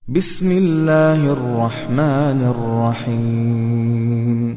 بسم الله الرحمن الرحيم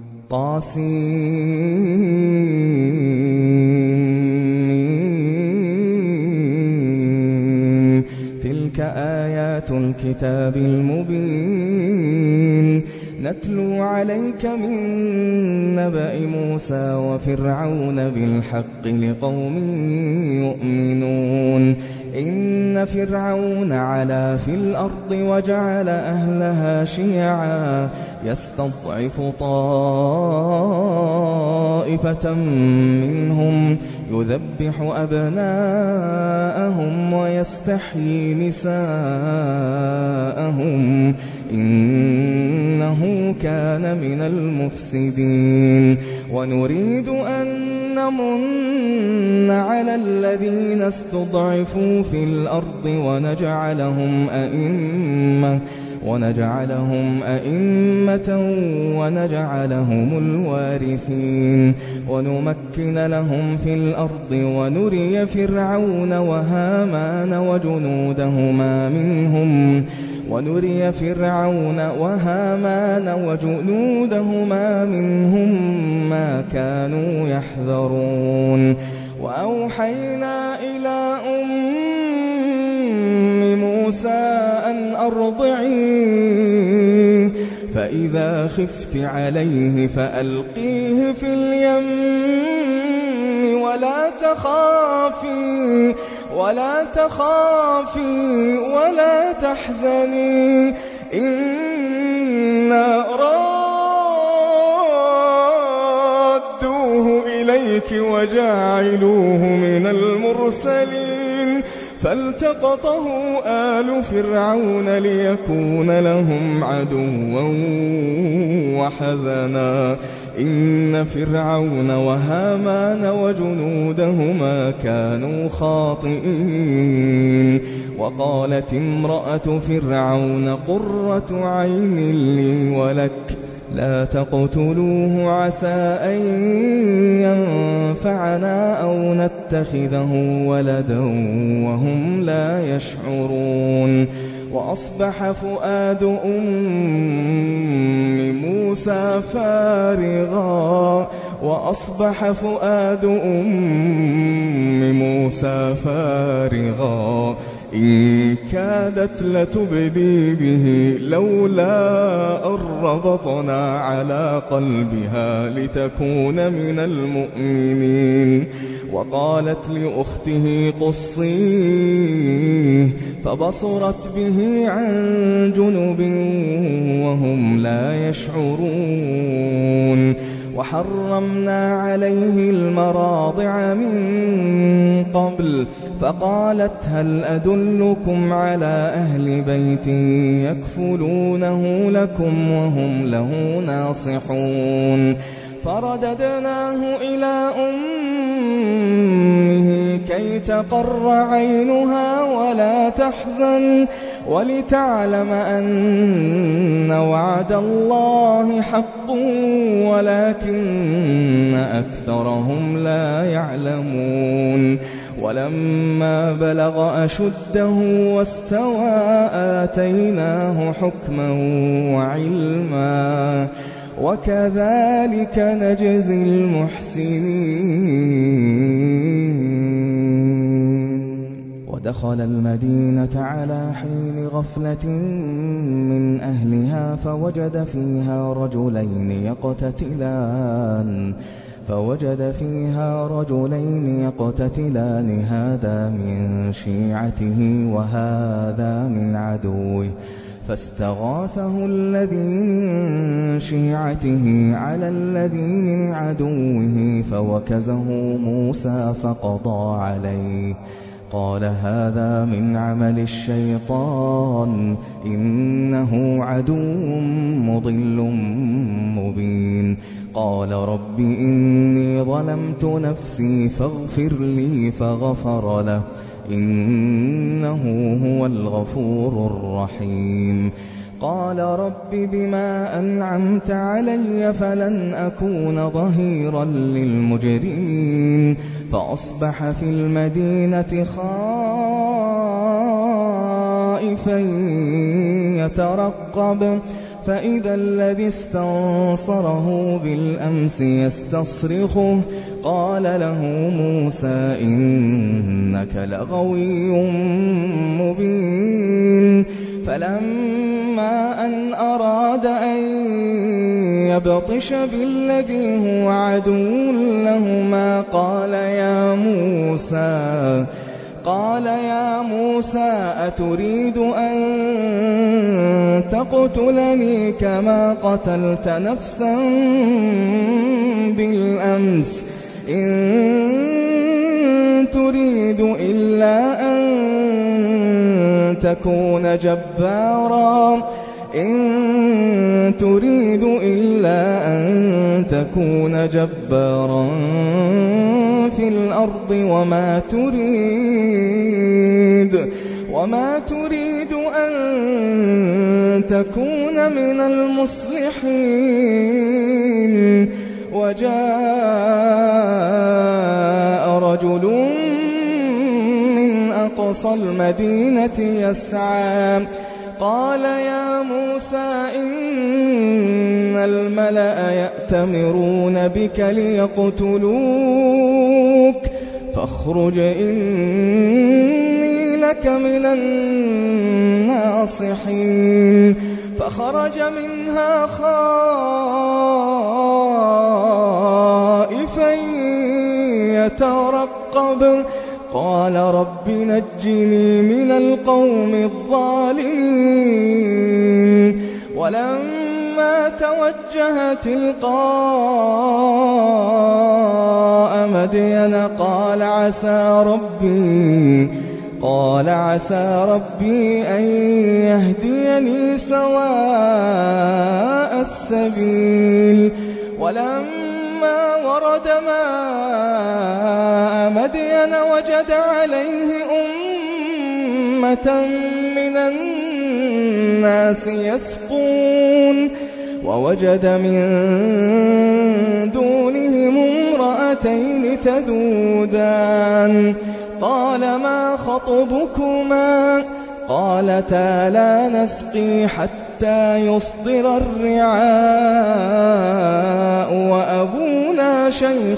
طاسين تلك آيات الكتاب المبين نتلو عليك من نبأ موسى وفرعون بالحق لقوم يؤمنون إن فرعون علا في الأرض وجعل أهلها شيعا يستضعف طائفة منهم يذبح أبناءهم ويستحيي نساءهم إنه كان من المفسدين ونريد أن نمن على الذين استضعفوا في الأرض ونجعلهم أئمة ونجعلهم الوارثين ونمكن لهم في الأرض ونري فرعون وهامان وجنودهما منهم ما كانوا يحذرون وأوحينا إلى أم موسى أن أرضعيه فإذا خفت عليه فألقيه في اليم ولا تخافي ولا تحزني إنا رادوه إليك وجاعلوه من المرسلين فالتقطه آل فرعون ليكون لهم عدوا وحزنا إن فرعون وهامان وجنودهما كانوا خاطئين وقالت امرأة فرعون قرة عين لي ولك لا تقتلوه عسى أن ينفعنا أو نتخذه ولدا وهم لا يشعرون وأصبح فؤاد أم موسى فارغا إن كادت لتبدي به لولا أن ربطنا على قلبها لتكون من المؤمنين وقالت لأخته قصيه فبصرت به عن جنب وهم لا يشعرون وحرمنا عليه المراضع من قبل فقالت هل أدلكم على أهل بيت يكفلونه لكم وهم له ناصحون فرددناه إلى أمه كي تقر عينها ولا تحزن ولتعلم أن وعد الله حق ولكن أكثرهم لا يعلمون ولما بلغ أشده واستوى آتيناه حكما وعلما وكذلك نجزي المحسنين ودخل المدينة على حين غفلة من أهلها فوجد فيها رجلين يقتتلان هذا من شيعته وهذا من عدوه فاستغاثه الذي من شيعته على الذي من عدوه فوكزه موسى فقضى عليه قال هذا من عمل الشيطان إنه عدو مضل مبين قال رب إني ظلمت نفسي فاغفر لي فغفر له إنه هو الغفور الرحيم قال رب بما أنعمت علي فلن أكون ظهيرا للمجرمين فأصبح في المدينة خائفا خائفا يترقب فإذا الذي استنصره بالأمس يستصرخه قال له موسى إنك لغوي مبين فلما أن أراد أن يبطش بالذي هو عدو لهما قال يا موسى أتريد أن تقتلني كما قتلت نفسا بالأمس إن تريد إلا أن تكون جبارا في الأرض وما تريد أن تكون من المصلحين وجاء رجل من أقصى المدينة يسعى قال يا موسى إن الملأ يأتمرون بك ليقتلوك فاخرج إني لك من الناصحين فخرج منها خائفا يترقب قال رب نجني من القوم الظالمين ولما توجه تلقاء مدين قال عسى ربي أن يهديني سواء السبيل ولما ورد ماء مدين وجد عليه أمة من الناس يسقون ووجد من دونهم امرأتين تذودان قال ما خطبكما قالتا لا نسقي حتى يصدر الرعاء وأبونا شيخ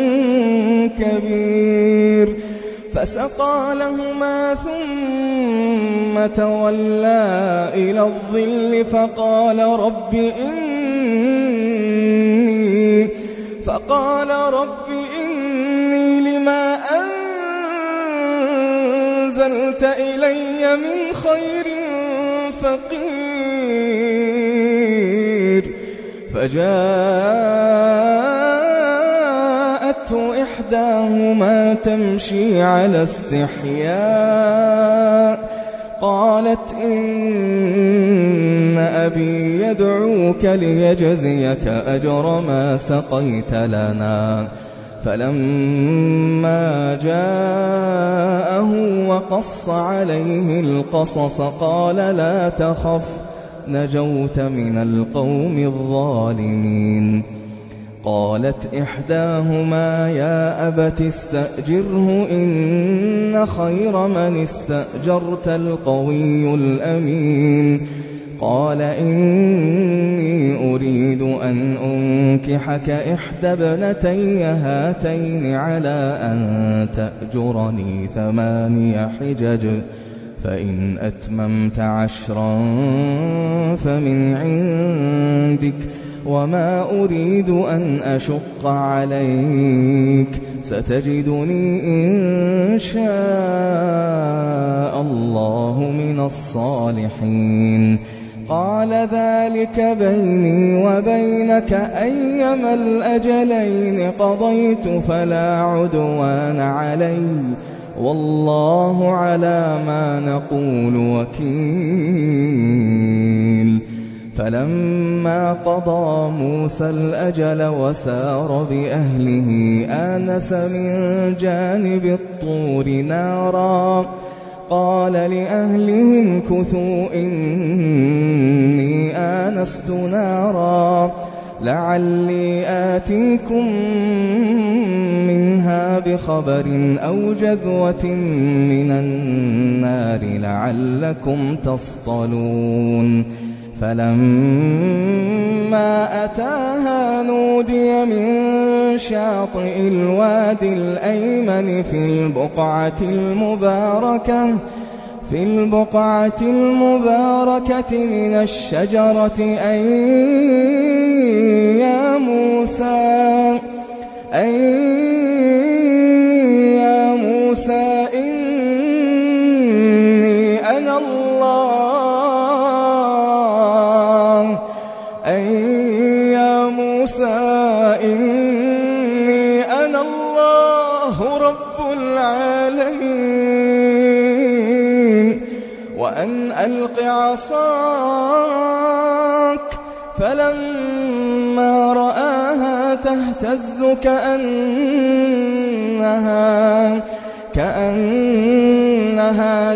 كبير فسقى لهما ثم تولى إلى الظل فقال رب إني لما أنزلت إلي من خير فقير فجاءته إحداهما تمشي على استحياء قالت إن أبي يدعوك ليجزيك أجر ما سقيت لنا فلما جاءه وقص عليه القصص قال لا تخف نجوت من القوم الظالمين قالت إحداهما يا أبت استأجره إن خير من استأجرت القوي الأمين قال إني أريد أن أنكحك إحدى ابنتي هاتين على أن تأجرني 8 حجج فإن أتممت 10 فمن عندك وما أريد أن أشق عليك ستجدني إن شاء الله من الصالحين قال ذلك بيني وبينك أيما الأجلين قضيت فلا عدوان علي والله على ما نقول وكيل فلما قضى موسى الأجل وسار بأهله آنس من جانب الطور نارا قال لأهلهم كثوا إني آنست نارا لعلي آتيكم منها بخبر أو جذوة من النار لعلكم تصطلون فلما أتاها نودي من شاطئ الوادي الأيمن في البقعة المباركة من الشجرة أي يا موسى إني أنا الله رب العالمين وأن ألق عصاك فلما رآها تهتز كأنها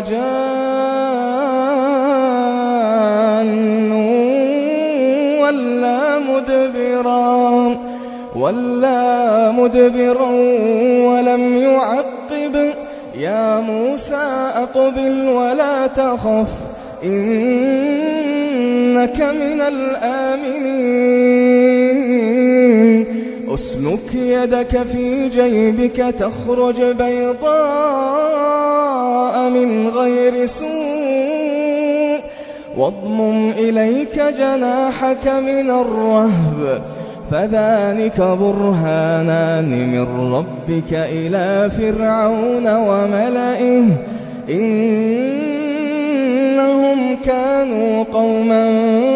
جان ولا مدبرا ولم يعقب يا موسى أقبل ولا تخف إنك من الآمنين أسلك يدك في جيبك تخرج بيضاء من غير سوء واضمم إليك جناحك من الرهب فذلك برهانان من ربك إلى فرعون وملئه إنهم كانوا قوما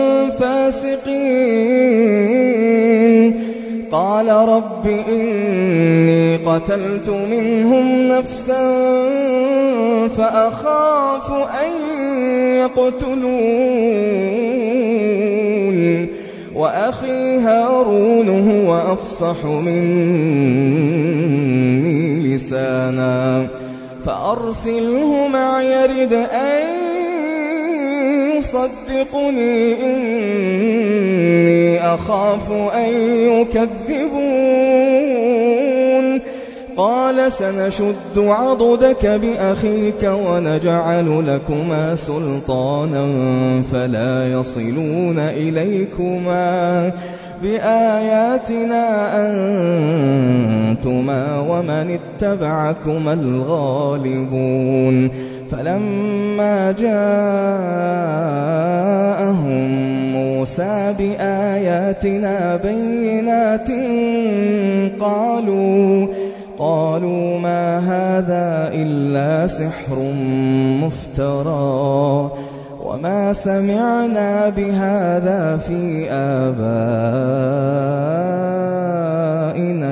فاسقين قال رب إني قتلت منهم نفسا فأخاف أن يقتلون وأخي هارون هو أفصح مني لسانا فأرسله معي يرد أن يصدقني إني أخاف أن يكذبون قال سنشد عضدك بأخيك ونجعل لكما سلطانا فلا يصلون إليكما بآياتنا أنتما ومن اتبعكما الغالبون فلما جاءهم موسى بآياتنا بينات قالوا ما هذا إلا سحر مفترى وما سمعنا بهذا في آبائنا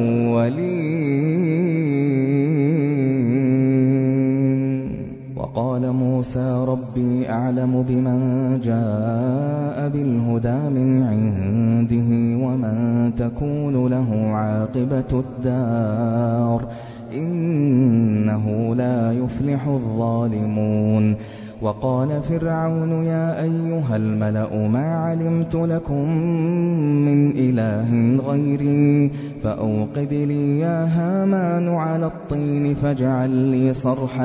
الأولين وقال موسى ربي أعلم بمن جاء بالهدى من عنده ومن تكون له عاقبة الدار إنه لا يفلح الظالمون وقال فرعون يا أيها الملأ ما علمت لكم من إله غيري فأوقد لي يا هامان على الطين فاجعل لي صرحا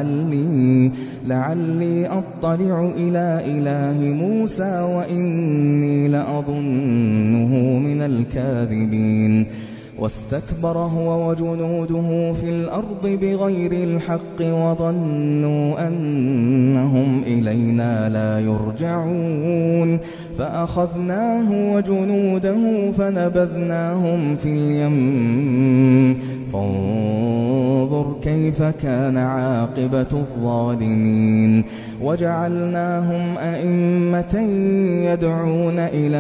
لعلي أطلع إلى إله موسى وإني لأظنه من الكاذبين واستكبر هو وجنوده في الأرض بغير الحق وظنوا أنهم إلينا لا يرجعون فأخذناه وجنوده فنبذناهم في اليم فانظر كيف كان عاقبة الظالمين وجعلناهم أئمة يدعون إلى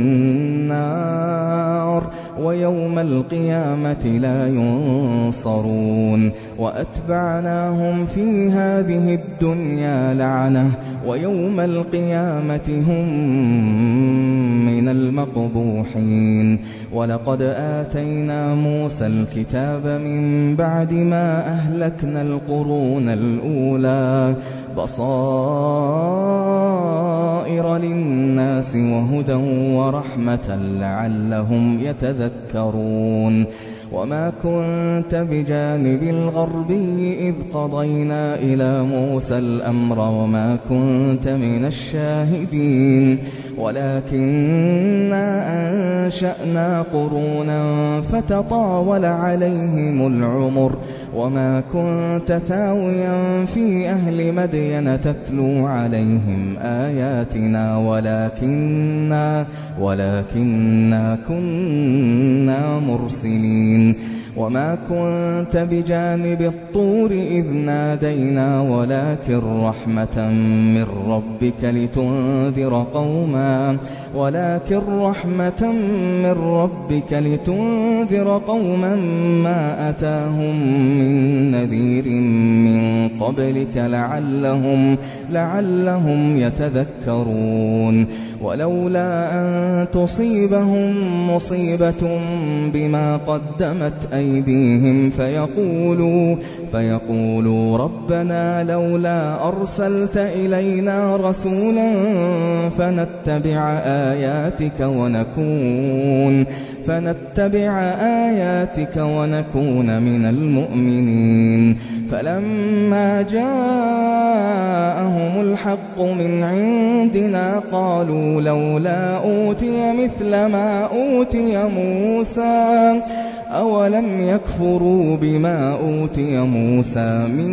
النار ويوم القيامة لا ينصرون وأتبعناهم في هذه الدنيا لعنة ويوم القيامة هم من المقبوحين ولقد آتينا موسى الكتاب من بعد ما أهلكنا القرون الأولى بصائر للناس للناس وهدى ورحمة لعلهم يتذكرون وما كنت بجانب الغربي إذ قضينا إلى موسى الأمر وما كنت من الشاهدين ولكننا أنشأنا قرونا فتطاول عليهم العمر وما كنت ثاويا في أهل مدين تتلو عليهم آياتنا ولكننا كنا مرسلين وما كنت بجانب الطور إذ نادينا ولكن رحمة من ربك لتنذر قوما ما أتاهم من نذير من قبلك لعلهم يتذكرون ولولا أن تصيبهم مصيبة بما قدمت أيديهم فيقولوا ربنا لولا أرسلت إلينا رسولا فنتبع آياتك ونكون من المؤمنين فلما جاءهم الحق من عندنا قالوا لولا أوتي مثل ما أوتي موسى أولم يكفروا بما أوتي موسى من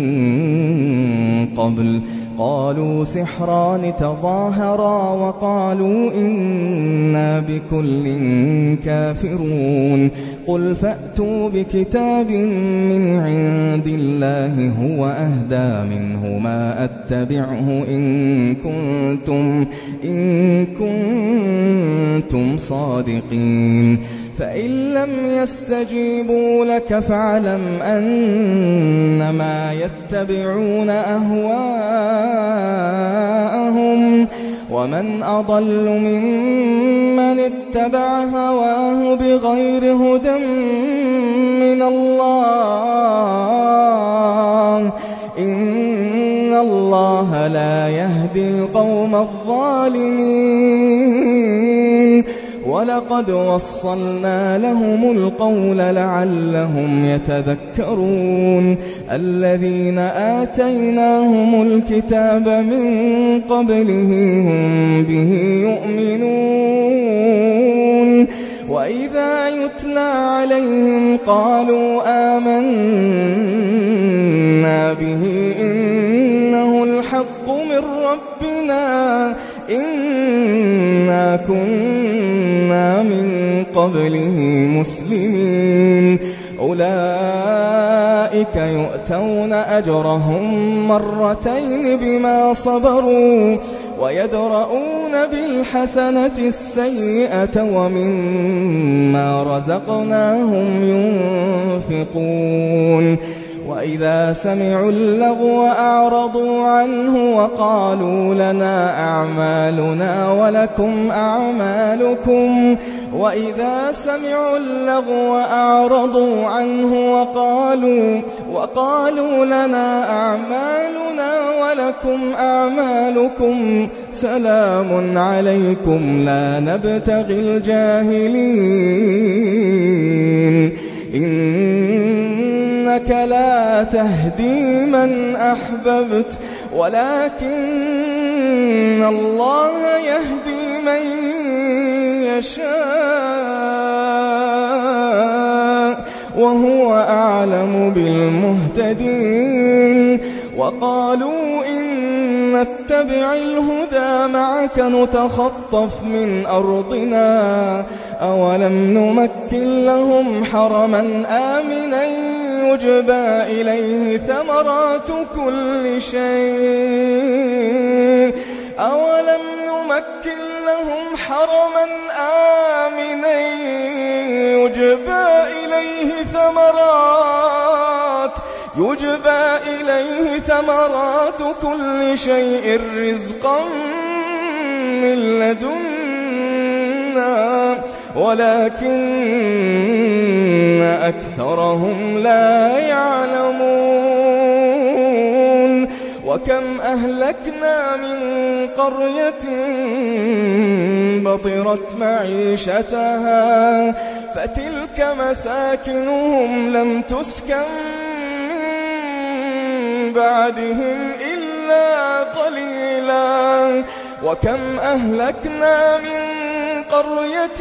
قبل قالوا سحران تظاهرا وقالوا إنا بكل كافرون قل فأتوا بكتاب من عند الله هو أهدى منه ما أتبعه إن كنتم صادقين فإن لم يستجيبوا لك فاعلم أنما يتبعون أهواءهم ومن أضل ممن اتبع هواه بغير هدى من الله إن الله لا يهدي القوم الظالمين ولقد وصلنا لهم القول لعلهم يتذكرون الذين آتيناهم الكتاب من قبله هم به يؤمنون وإذا يتلى عليهم قالوا آمنا به إنه الحق من ربنا إنا كنا من قبله مسلمين أولئك يؤتون أجرهم مرتين بما صبروا ويدرؤون بالحسنة السيئة ومما رزقناهم ينفقون وإذا سمعوا اللغو أعرضوا عنه وقالوا لنا أعمالنا ولكم أعمالكم وإذا سمعوا اللغو أعرضوا عنه وقالوا لنا أعمالنا ولكم أعمالكم سلام عليكم لا نبتغي الجاهلين إنك لا تهدي من أحببت ولكن الله يهدي من يشاء وهو أعلم بالمهتدين وقالوا إن نتبع الهدى معك نتخطف من أرضنا أولم نمكن لهم حرما آمنا يجبى إليه ثمرات كل شيء أولم نمكن لهم حرما آمنا يجبى إليه ثمرات كل شيء رزقا من لدنا ولكن أكثرهم لا يعلمون وكم أهلكنا من قرية بطرت معيشتها فتلك مساكنهم لم تسكن من بعدهم إلا قليلا وكم أهلكنا من قرية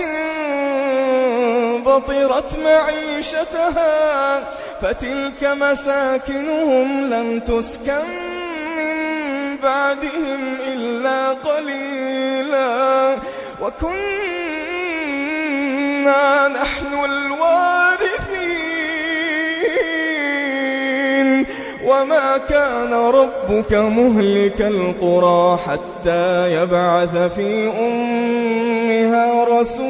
بطرت معيشتها فتلك مساكنهم لم تسكن من بعدهم إلا قليلا وكنا نحن الوارثين وما كان ربك مهلك القرى حتى يبعث في أمها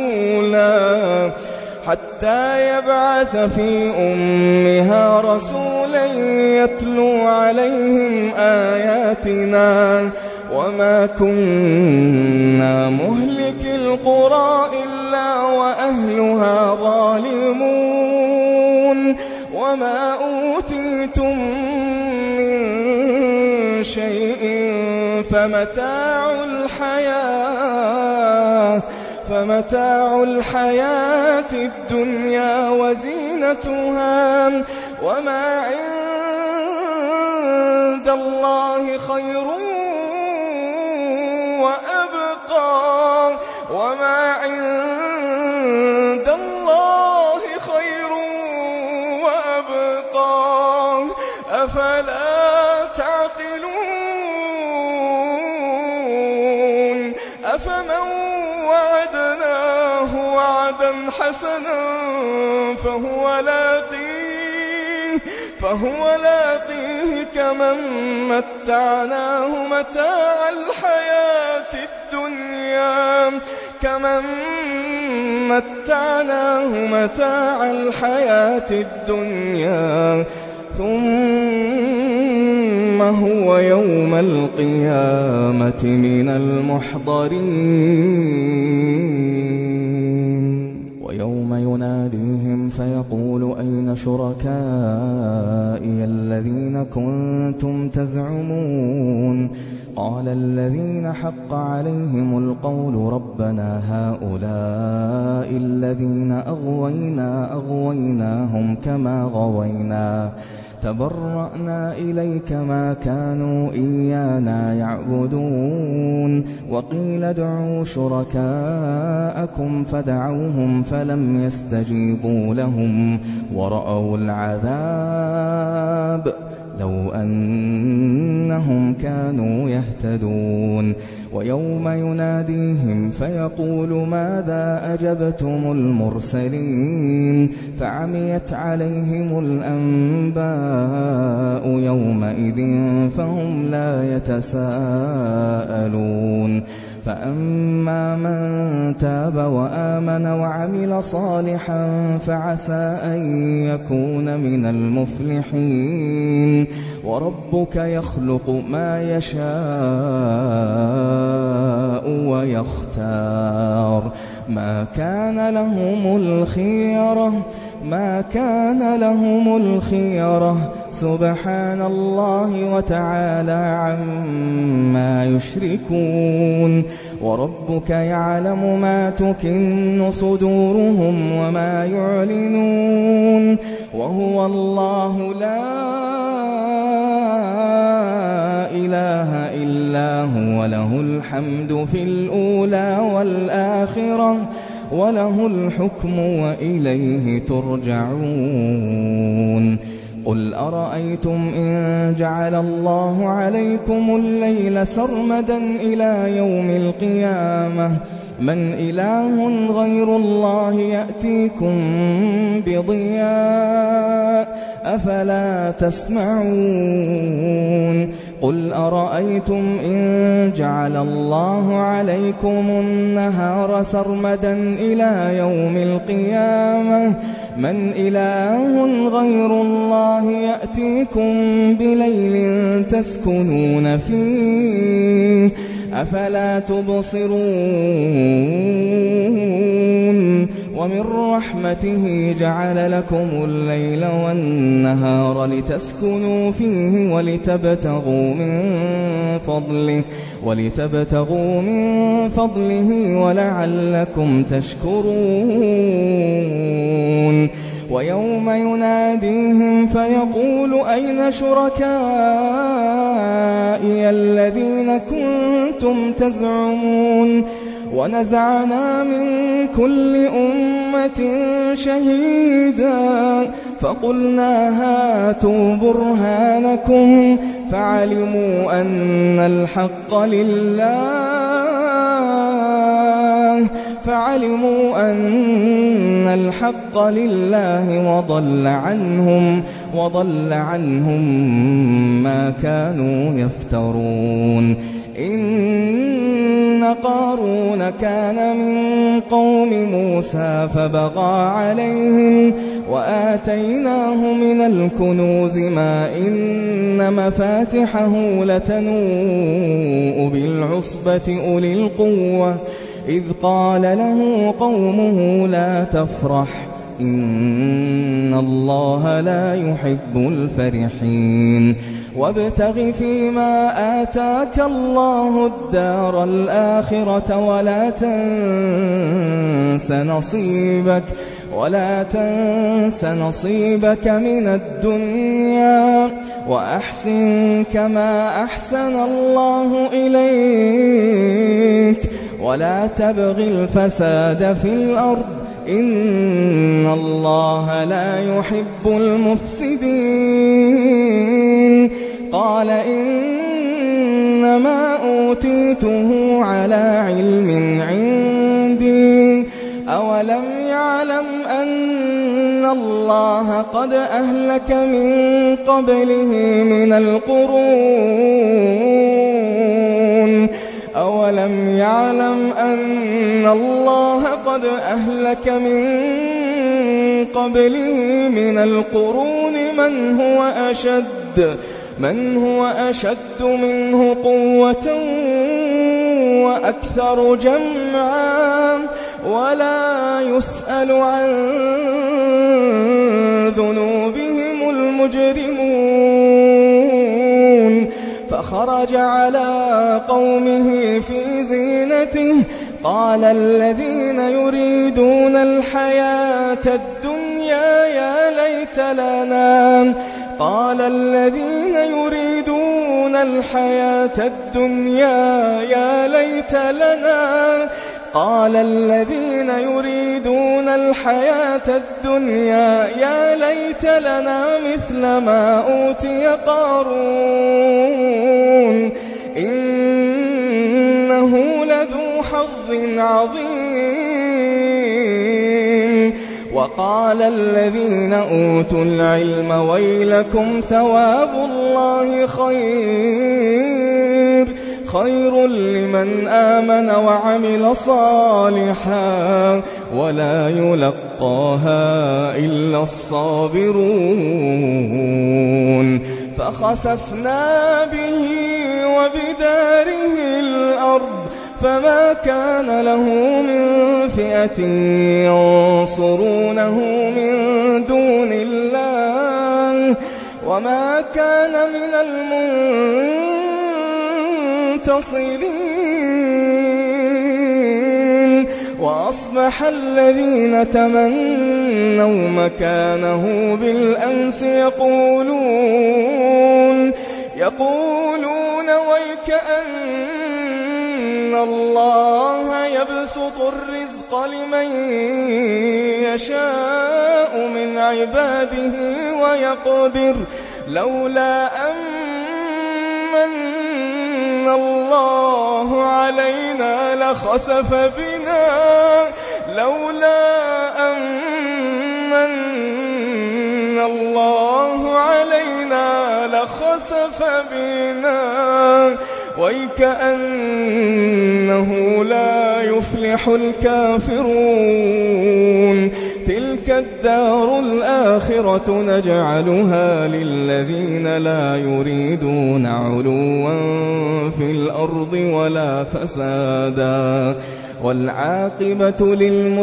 رسولا يتلو عليهم آياتنا وما كنا مهلك القرى إلا وأهلها ظالمون وما أوتيتم من شيء فمتاع الحياة الدنيا وزينتها وما عند الله خير وأبقى أفلا تعقلون أفمن وعدناه وعدا حسنا فهو لاقيه كمن متعناه متاع الحياة الدنيا ثم هو يوم القيامة من المحضرين ويوم يناديهم فيقول أين شركائي الذين كنتم تزعمون قال الذين حق عليهم القول ربنا هؤلاء الذين أغويناهم كما غوينا تبرأنا إليك ما كانوا إيانا يعبدون وقيل ادعوا شركاءكم فدعوهم فلم يستجيبوا لهم ورأوا العذاب لو أنهم كانوا يهتدون ويوم يناديهم فيقول ماذا أجبتم المرسلين فعميت عليهم الأنباء يومئذ فهم لا يتساءلون فأما من تاب وآمن وعمل صالحا فعسى أن يكون من المفلحين وربك يخلق ما يشاء ويختار ما كان لهم الخيرة سبحان الله وتعالى عما يشركون وربك يعلم ما تكن صدورهم وما يعلنون وهو الله لا إله إلا هو له الحمد في الأولى والآخرة وله الحكم وإليه ترجعون قل أرأيتم إن جعل الله عليكم الليل سرمدا إلى يوم القيامة من إله غير الله يأتيكم بضياء أفلا تسمعون قل أرأيتم إن جعل الله عليكم النهار سرمدا إلى يوم القيامة من إله غير الله يأتيكم بليل تسكنون فيه أفلا تبصرون ومن رحمته جعل لكم الليل والنهار لتسكنوا فيه ولتبتغوا من فضله ولعلكم تشكرون ويوم يناديهم فيقول أين شركائي الذين كنتم تزعمون ونزعنا من كل أمة شهيدا فقلنا هاتوا برهانكم فعلموا أن الحق لله وضل عنهم ما كانوا يفترون إن قارون كان من قوم موسى فبغى عليهم وآتيناه من الكنوز ما إن مفاتحه لتنوء بالعصبة أولي القوة إذ قال له قومه لا تفرح إن الله لا يحب الفرحين وابتغ فيما آتاك الله الدار الآخرة ولا تنس نصيبك من الدنيا وأحسن كما أحسن الله إليك ولا تبغ الفساد في الأرض إن الله لا يحب المفسدين قال إنما أوتيته على علم عندي أولم يعلم أن الله قد أهلك من قبله من القرون من هو أشد منه قوة وأكثر جمعا ولا يسأل عن ذنوبهم المجرمون فخرج على قومه في زينته قال الذين يريدون الحياة الدنيا يا ليت لنا مثل ما أوتي قارون إنه لذو حظ عظيم وقال الذين أوتوا العلم ويلكم ثواب الله خير لمن آمن وعمل صالحا ولا يلقاها إلا الصابرون فخسفنا به وبداره الأرض فما كان له من فئة ينصرونه من دون الله وما كان من المنتصرين وأصبح الذين تمنوا مكانه بالأمس يقولون ويكأن الله يبسط الرزق لمن يشاء من عباده ويقدر لولا أمن الله علينا لخسف بنا ويكأنه لا يفلح الكافرون تلك الدار الآخرة نجعلها للذين لا يريدون علوا في الأرض ولا فسادا والعاقبة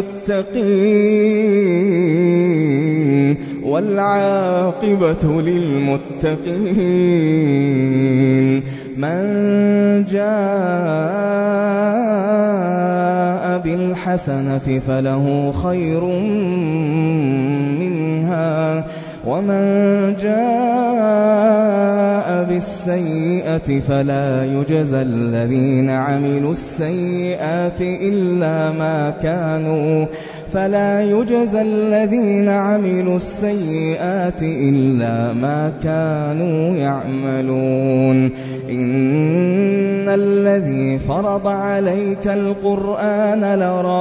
للمتقين من جاء بالحسنة فله خير منها ومن جاء بالسيئة فلا يجزى الذين عملوا السيئات إلا ما كانوا يعملون إن الذي فرض عليك القرآن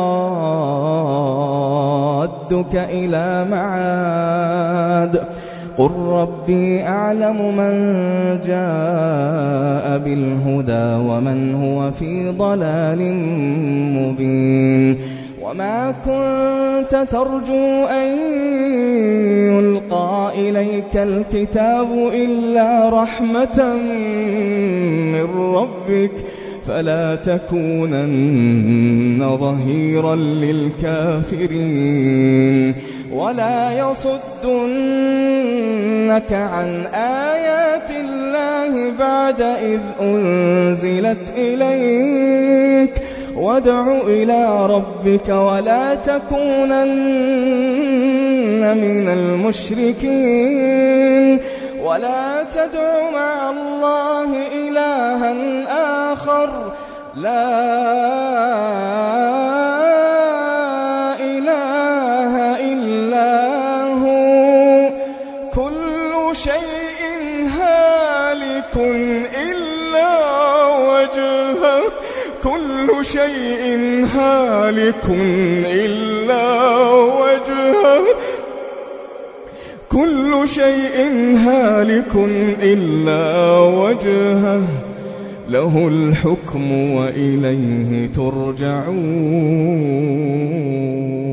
لرادك إلى معاد قل ربي أعلم من جاء بالهدى ومن هو في ضلال مبين وما كنت ترجو أن يلقى إليك الكتاب إلا رحمة من ربك فلا تكونن ظهيرا للكافرين ولا يصدنك عن آيات الله بعد إذ أنزلت إليك وادع إلى ربك ولا تكونن من المشركين ولا تدع مع الله إلها آخر لا إله إلا هو كل شيء هالك إلا وجهه كل شيء هالك إلا وجهه كل شيء هالك إلا وجهه له الحكم وإليه ترجعون.